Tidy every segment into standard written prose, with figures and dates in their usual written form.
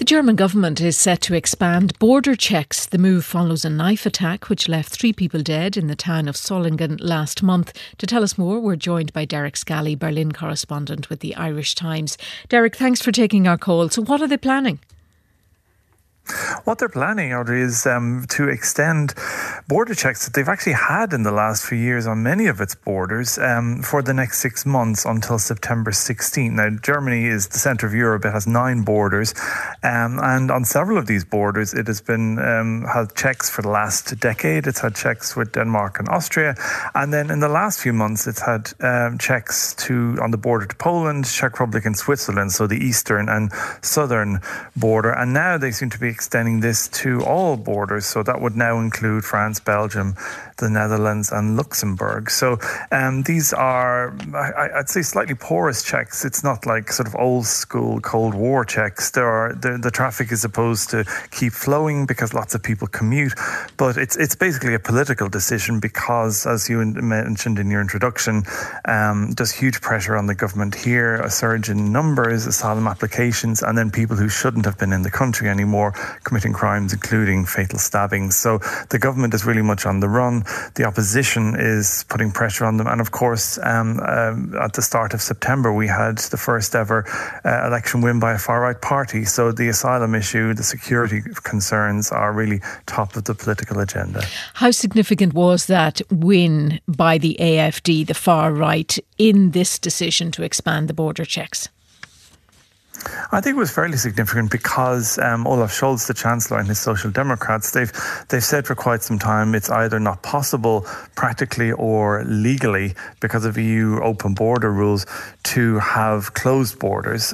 German government is set to expand border checks. The move follows a knife attack which left 3 people dead in the town of Solingen last month. To tell us more, we're joined by Derek Scally, Berlin correspondent with the Irish Times. Derek, thanks for taking our call. So what are they planning? What they're planning, Audrey, is to extend border checks that they've actually had in the last few years on many of its borders for the next 6 months until September 16. Now, Germany is the centre of Europe. It has 9 borders. And on several of these borders, it has been had checks for the last decade. It's had checks with Denmark and Austria. And then in the last few months, it's had checks on the border to Poland, Czech Republic and Switzerland, so the eastern and southern border. And now they seem to be extending this to all borders. So that would now include France, Belgium, the Netherlands and Luxembourg. So these are, I'd say, slightly porous checks. It's not like sort of old school Cold War checks. The traffic is supposed to keep flowing because lots of people commute. But it's basically a political decision because, as you mentioned in your introduction, there's huge pressure on the government here, a surge in numbers, asylum applications, and then people who shouldn't have been in the country anymore committing crimes, including fatal stabbings. So the government is really much on the run. The opposition is putting pressure on them. And of course, at the start of September, we had the first ever election win by a far-right party. So the asylum issue, the security concerns are really top of the political agenda. How significant was that win by the AfD, the far-right, in this decision to expand the border checks? I think it was fairly significant because Olaf Scholz, the Chancellor, and his Social Democrats, they've said for quite some time it's either not possible practically or legally because of EU open border rules to have closed borders.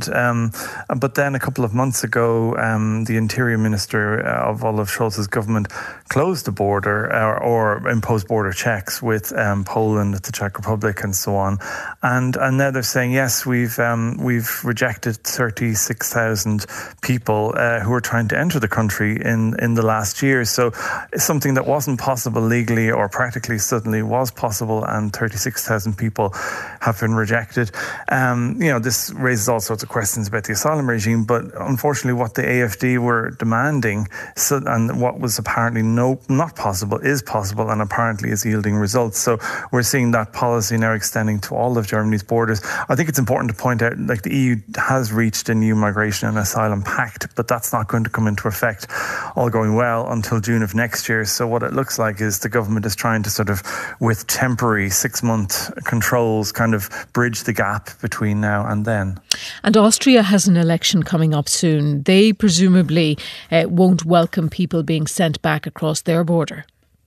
But then a couple of months ago, the Interior Minister of Olaf Scholz's government closed the border or imposed border checks with Poland, the Czech Republic, and so on. And now they're saying, yes, we've rejected 36,000 people who were trying to enter the country in the last year. So something that wasn't possible legally or practically suddenly was possible, and 36,000 people have been rejected. This raises all sorts of questions about the asylum regime, but unfortunately what the AfD were demanding and what was apparently not possible is possible and apparently is yielding results. So we're seeing that policy now extending to all of Germany's borders. I think it's important to point out, like, the EU has reached a new migration and asylum pact, but that's not going to come into effect, all going well, until June of next year. So what it looks like is the government is trying to sort of, with temporary 6-month controls, kind of bridge the gap between now and then. And Austria has an election coming up soon. They presumably won't welcome people being sent back across their border.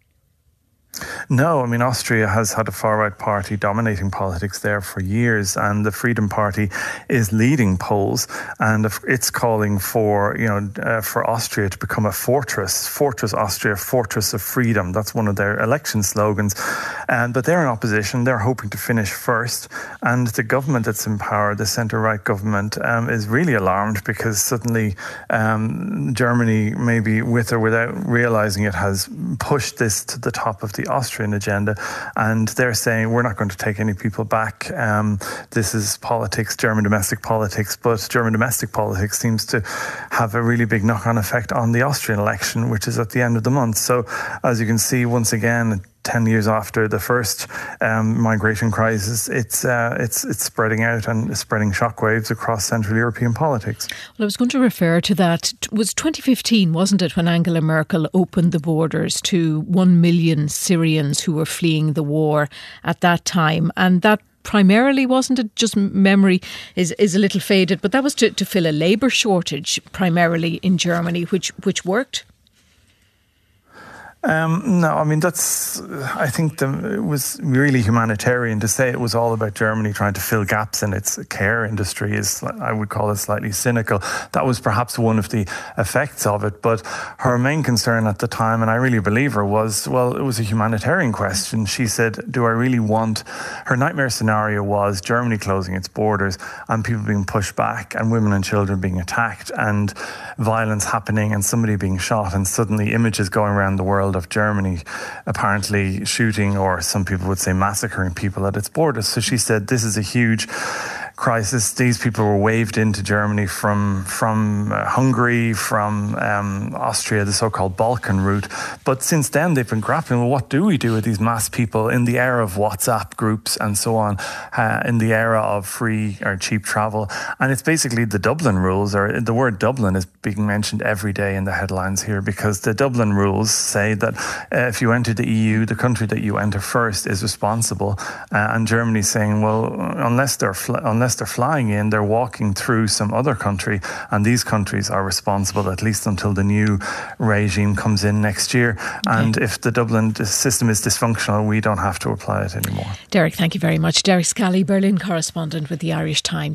No, I mean, Austria has had a far-right party dominating politics there for years, and the Freedom Party is leading polls, and it's calling for Austria to become a fortress Austria, fortress of freedom. That's one of their election slogans. But they're in opposition. They're hoping to finish first, and the government that's in power, the centre-right government, is really alarmed because suddenly Germany, maybe with or without realising it, has pushed this to the top of the Austrian agenda, and they're saying we're not going to take any people back. This is politics, German domestic politics, but German domestic politics seems to have a really big knock-on effect on the Austrian election, which is at the end of the month. So as you can see, once again, 10 years after the first migration crisis, it's spreading out and spreading shockwaves across Central European politics. Well, I was going to refer to that. It was 2015, wasn't it, when Angela Merkel opened the borders to 1 million Syrians who were fleeing the war at that time? And that primarily, wasn't it, just memory is a little faded, but that was to fill a labour shortage primarily in Germany, which worked? No, I mean, I think it was really humanitarian. To say it was all about Germany trying to fill gaps in its care industry is, I would call it, slightly cynical. That was perhaps one of the effects of it. But her main concern at the time, and I really believe her, was, well, it was a humanitarian question. She said, do I really want... Her nightmare scenario was Germany closing its borders and people being pushed back and women and children being attacked and violence happening and somebody being shot, and suddenly images going around the world of Germany apparently shooting, or some people would say massacring, people at its borders. So she said this is a huge crisis. These people were waved into Germany from Hungary, from Austria, the so-called Balkan route. But since then, they've been grappling, well, what do we do with these mass people in the era of WhatsApp groups and so on, in the era of free or cheap travel? And it's basically the Dublin rules, or the word Dublin is being mentioned every day in the headlines here, because the Dublin rules say that if you enter the EU, the country that you enter first is responsible. And Germany's saying, well, unless they're flying in, they're walking through some other country, and these countries are responsible at least until the new regime comes in next year. Okay. And if the Dublin system is dysfunctional, we don't have to apply it anymore. Derek, thank you very much. Derek Scally, Berlin correspondent with the Irish Times.